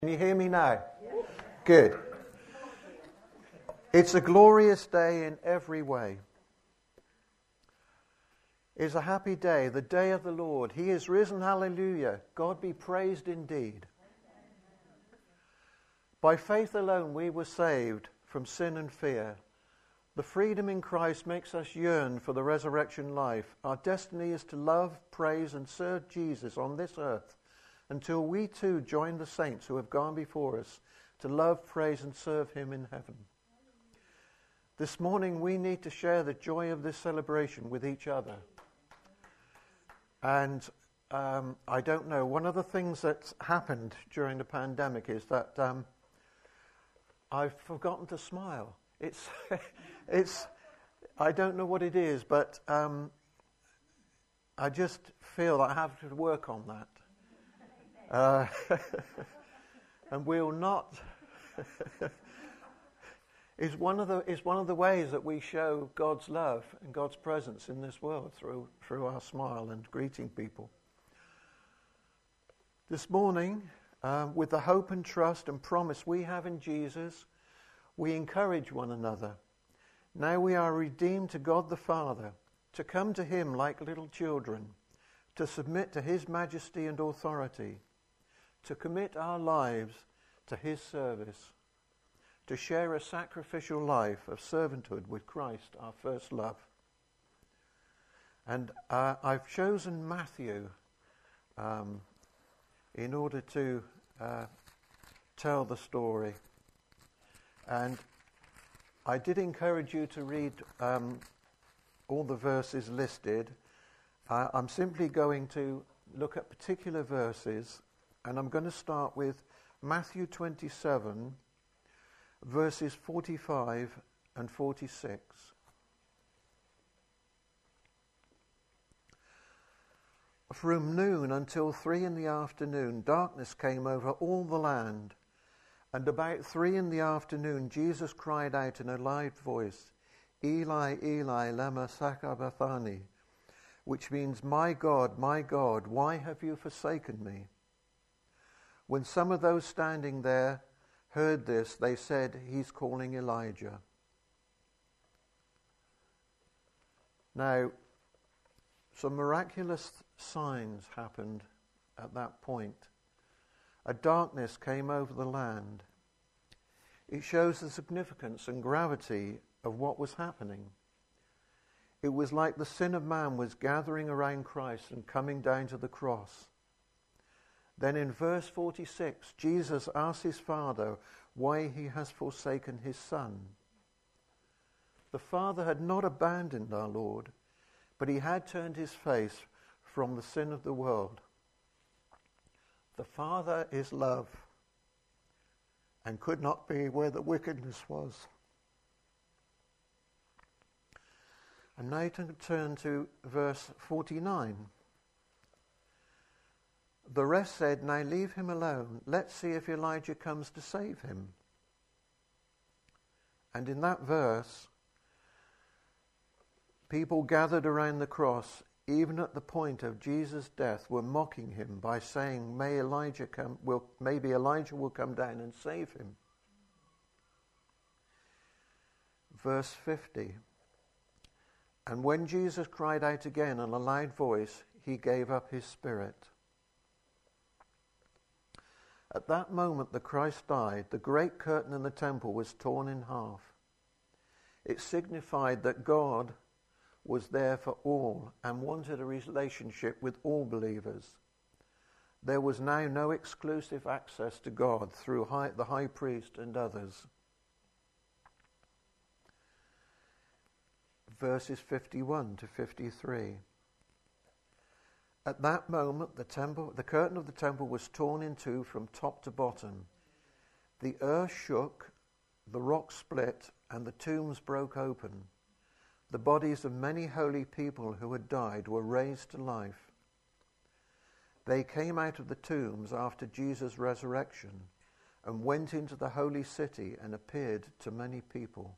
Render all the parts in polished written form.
Can you hear me now? Good. It's a glorious day in every way. It's a happy day, the day of the Lord. He is risen, hallelujah. God be praised indeed. By faith alone we were saved from sin and fear. The freedom in Christ makes us yearn for the resurrection life. Our destiny is to love, praise and serve Jesus on this earth until we too join the saints who have gone before us to love, praise and serve him in heaven. This morning we need to share the joy of this celebration with each other. And I don't know, one of the things that's happened during the pandemic is that I've forgotten to smile. It's I don't know what it is, but I just feel I have to work on that. And we'll not. It's one of the ways that we show God's love and God's presence in this world through our smile and greeting people. This morning, with the hope and trust and promise we have in Jesus, we encourage one another. Now we are redeemed to God the Father, to come to him like little children, to submit to his majesty and authority, to commit our lives to his service, to share a sacrificial life of servanthood with Christ, our first love. And I've chosen Matthew in order to tell the story. And I did encourage you to read all the verses listed. I'm simply going to look at particular verses, and I'm going to start with Matthew 27, verses 45 and 46. From noon until 3 p.m, darkness came over all the land. And about 3 p.m, Jesus cried out in a loud voice, Eli, Eli, lema sabachthani, which means, my God, why have you forsaken me? When some of those standing there heard this, they said, he's calling Elijah. Now, some miraculous signs happened at that point. A darkness came over the land. It shows the significance and gravity of what was happening. It was like the sin of man was gathering around Christ and coming down to the cross. Then in verse 46, Jesus asks his Father why he has forsaken his Son. The Father had not abandoned our Lord, but he had turned his face from the sin of the world. The Father is love and could not be where the wickedness was. And now to turn to verse 49. The rest said, now leave him alone. Let's see if Elijah comes to save him. And in that verse, people gathered around the cross, even at the point of Jesus' death, were mocking him by saying, maybe Elijah will come down and save him. Verse 50. And when Jesus cried out again in a loud voice, he gave up his spirit. At that moment the Christ died. The great curtain in the temple was torn in half. It signified that God was there for all and wanted a relationship with all believers. There was now no exclusive access to God through the high priest and others. Verses 51 to 53. At that moment, the curtain of the temple was torn in two from top to bottom. The earth shook, the rock split, and the tombs broke open. The bodies of many holy people who had died were raised to life. They came out of the tombs after Jesus' resurrection and went into the holy city and appeared to many people.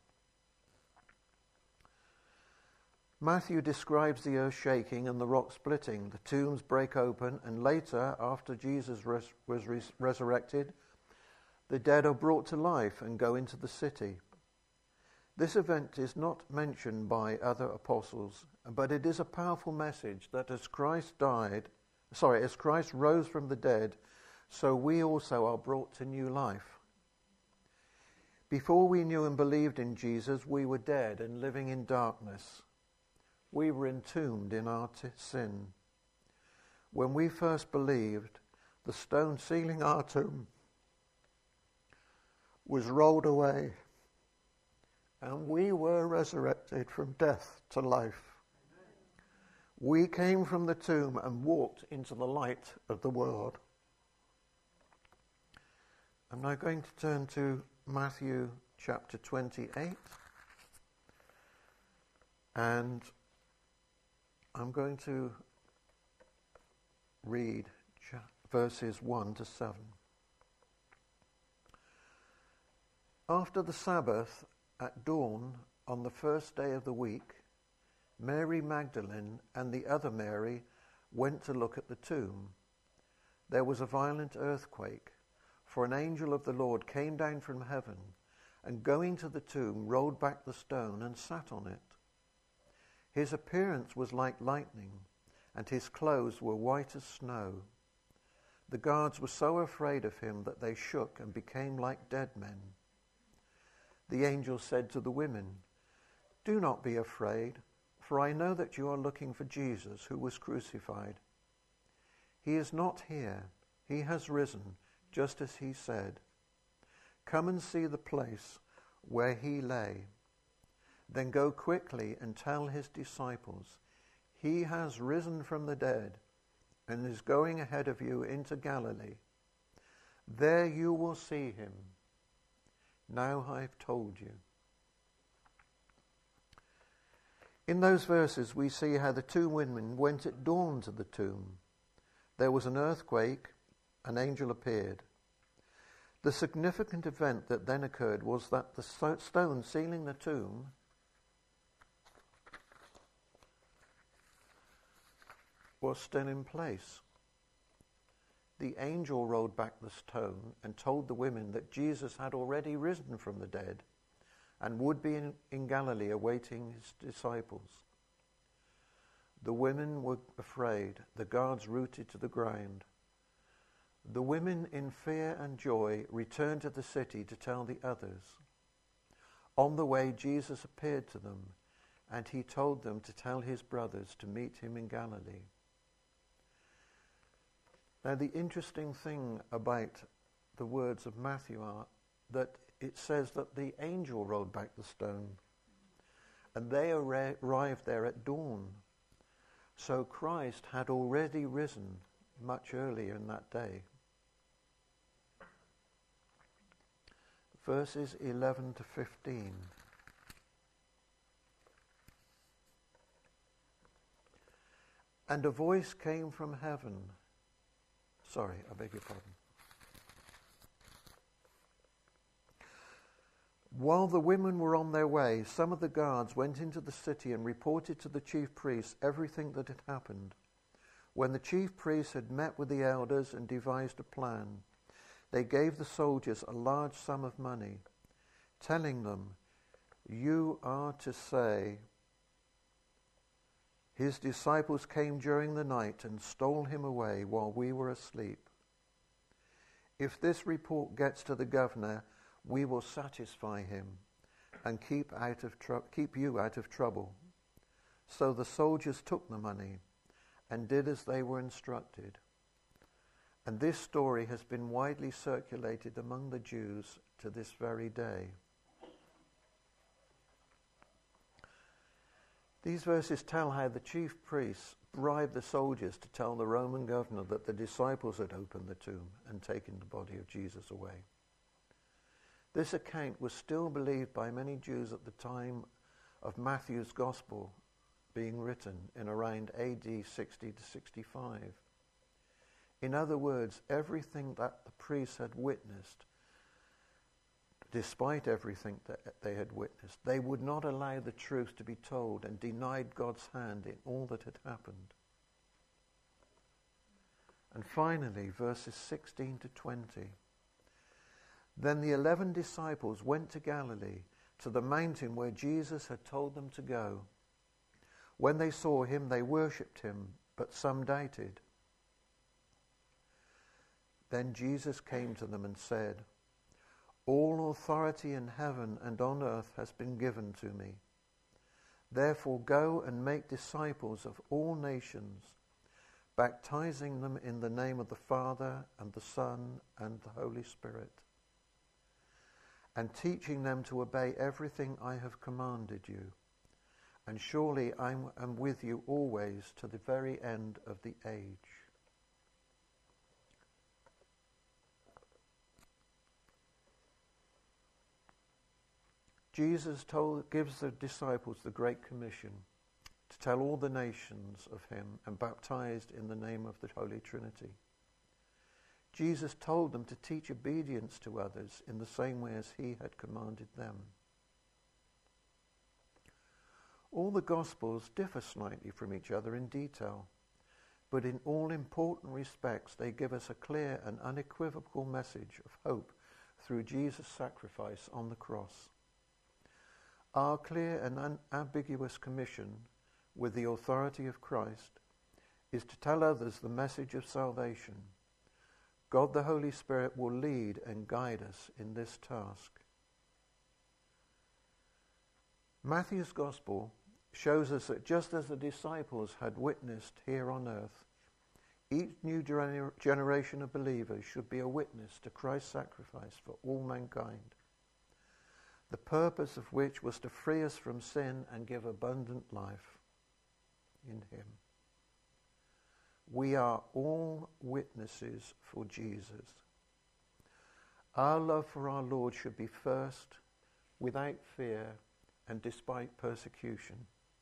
Matthew describes the earth shaking and the rock splitting, the tombs break open, and later, after Jesus was resurrected, The dead are brought to life and go into the city. This event is not mentioned by other apostles, but it is a powerful message that as Christ rose from the dead, so we also are brought to new life. Before we knew and believed in Jesus, we were dead and living in darkness. We were entombed in our sin. When we first believed, the stone sealing our tomb was rolled away, and we were resurrected from death to life. We came from the tomb and walked into the light of the world. I'm now going to turn to Matthew chapter 28, and I'm going to read verses 1 to 7. After the Sabbath, at dawn on the first day of the week, Mary Magdalene and the other Mary went to look at the tomb. There was a violent earthquake, for an angel of the Lord came down from heaven and, going to the tomb, rolled back the stone and sat on it. His appearance was like lightning, and his clothes were white as snow. The guards were so afraid of him that they shook and became like dead men. The angel said to the women, "Do not be afraid, for I know that you are looking for Jesus who was crucified. He is not here. He has risen, just as he said. Come and see the place where he lay. Then go quickly and tell his disciples, he has risen from the dead and is going ahead of you into Galilee. There you will see him. Now I've told you." In those verses we see how the two women went at dawn to the tomb. There was an earthquake, an angel appeared. The significant event that then occurred was that the stone sealing the tomb was still in place. The angel rolled back the stone and told the women that Jesus had already risen from the dead and would be in Galilee awaiting his disciples. The women were afraid, the guards rooted to the ground. The women, in fear and joy, returned to the city to tell the others. On the way, Jesus appeared to them, and he told them to tell his brothers to meet him in Galilee. Now, the interesting thing about the words of Matthew are that it says that the angel rolled back the stone, and they arrived there at dawn. So Christ had already risen much earlier in that day. Verses 11 to 15. And a voice came from heaven. Sorry, I beg your pardon. While the women were on their way, some of the guards went into the city and reported to the chief priests everything that had happened. When the chief priests had met with the elders and devised a plan, they gave the soldiers a large sum of money, telling them, "You are to say, his disciples came during the night and stole him away while we were asleep. If this report gets to the governor, we will satisfy him and keep you out of trouble." So the soldiers took the money and did as they were instructed. And this story has been widely circulated among the Jews to this very day. These verses tell how the chief priests bribed the soldiers to tell the Roman governor that the disciples had opened the tomb and taken the body of Jesus away. This account was still believed by many Jews at the time of Matthew's Gospel being written in around AD 60 to 65. In other words, everything that the priests had witnessed, despite everything that they had witnessed, they would not allow the truth to be told and denied God's hand in all that had happened. And finally, verses 16 to 20. Then the 11 disciples went to Galilee, to the mountain where Jesus had told them to go. When they saw him, they worshipped him, but some doubted. Then Jesus came to them and said, "All authority in heaven and on earth has been given to me. Therefore go and make disciples of all nations, baptizing them in the name of the Father and the Son and the Holy Spirit, and teaching them to obey everything I have commanded you. And surely I am with you always to the very end of the age." Jesus gives the disciples the Great Commission to tell all the nations of him and baptized in the name of the Holy Trinity. Jesus told them to teach obedience to others in the same way as he had commanded them. All the Gospels differ slightly from each other in detail, but in all important respects they give us a clear and unequivocal message of hope through Jesus' sacrifice on the cross. Our clear and unambiguous commission, with the authority of Christ, is to tell others the message of salvation. God the Holy Spirit will lead and guide us in this task. Matthew's Gospel shows us that just as the disciples had witnessed here on earth, each new generation of believers should be a witness to Christ's sacrifice for all mankind, the purpose of which was to free us from sin and give abundant life in him. We are all witnesses for Jesus. Our love for our Lord should be first, without fear, and despite persecution.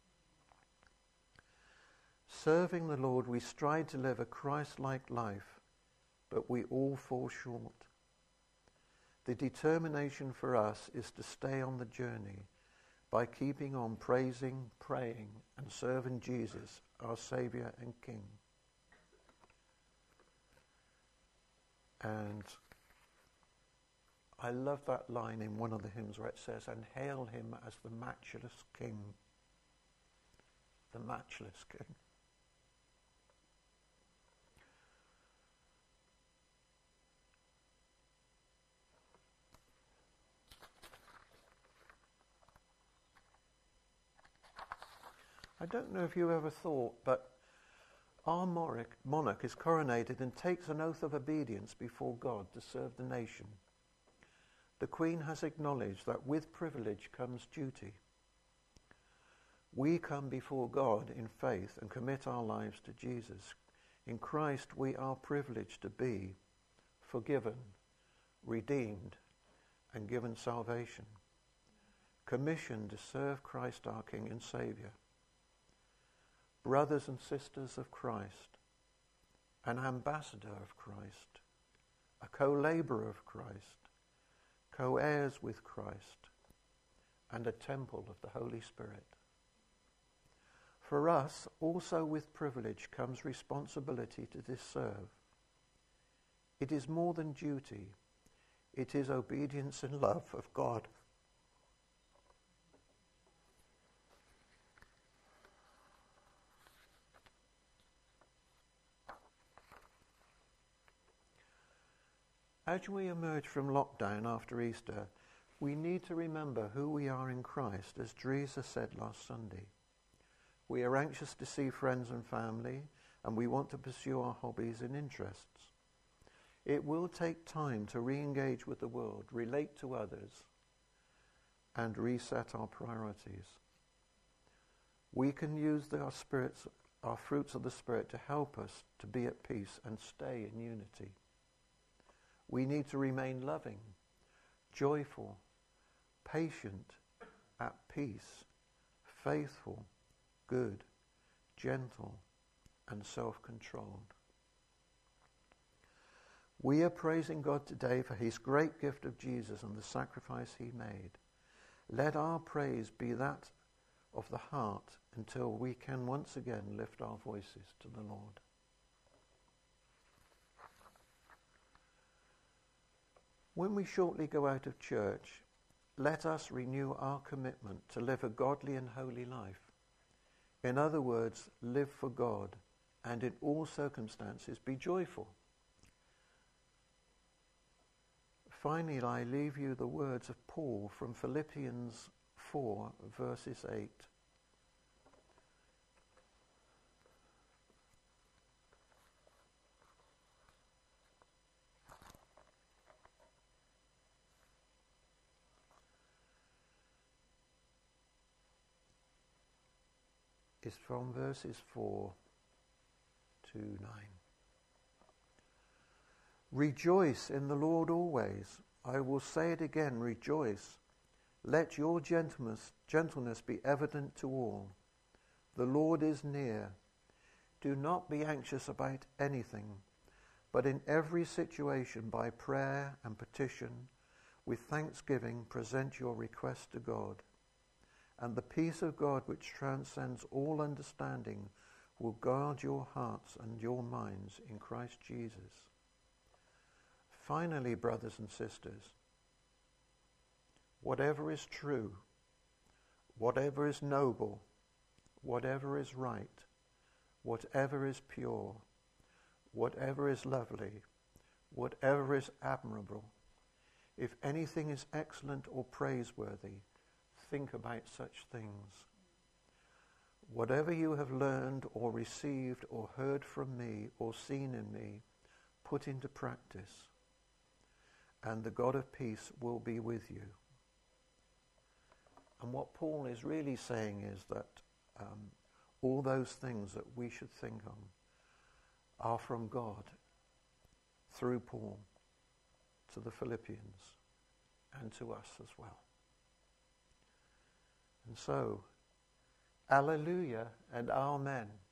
Serving the Lord, we strive to live a Christ-like life, but we all fall short. The determination for us is to stay on the journey by keeping on praising, praying, and serving Jesus, our Saviour and King. And I love that line in one of the hymns where it says, "And hail him as the matchless King." The matchless King. I don't know if you ever thought, but our monarch is coronated and takes an oath of obedience before God to serve the nation. The Queen has acknowledged that with privilege comes duty. We come before God in faith and commit our lives to Jesus. In Christ we are privileged to be forgiven, redeemed, and given salvation, commissioned to serve Christ our King and Saviour. Brothers and sisters of Christ, an ambassador of Christ, a co-laborer of Christ, co-heirs with Christ, and a temple of the Holy Spirit. For us, also with privilege comes responsibility to serve. It is more than duty. It is obedience and love of God. As we emerge from lockdown after Easter, we need to remember who we are in Christ, as Teresa said last Sunday. We are anxious to see friends and family, and we want to pursue our hobbies and interests. It will take time to re-engage with the world, relate to others, and reset our priorities. We can use our fruits of the Spirit to help us to be at peace and stay in unity. We need to remain loving, joyful, patient, at peace, faithful, good, gentle, and self-controlled. We are praising God today for his great gift of Jesus and the sacrifice he made. Let our praise be that of the heart until we can once again lift our voices to the Lord. When we shortly go out of church, let us renew our commitment to live a godly and holy life. In other words, live for God, and in all circumstances be joyful. Finally, I leave you the words of Paul from Philippians 4, verses 8. Is from verses 4 to 9. Rejoice in the Lord always. I will say it again, rejoice. Let your gentleness be evident to all. The Lord is near. Do not be anxious about anything, but in every situation by prayer and petition, with thanksgiving present your request to God. And the peace of God, which transcends all understanding, will guard your hearts and your minds in Christ Jesus. Finally, brothers and sisters, whatever is true, whatever is noble, whatever is right, whatever is pure, whatever is lovely, whatever is admirable, if anything is excellent or praiseworthy, think about such things. Whatever you have learned or received or heard from me or seen in me, put into practice, and the God of peace will be with you. And what Paul is really saying is that all those things that we should think on are from God through Paul to the Philippians and to us as well. And so, alleluia and amen.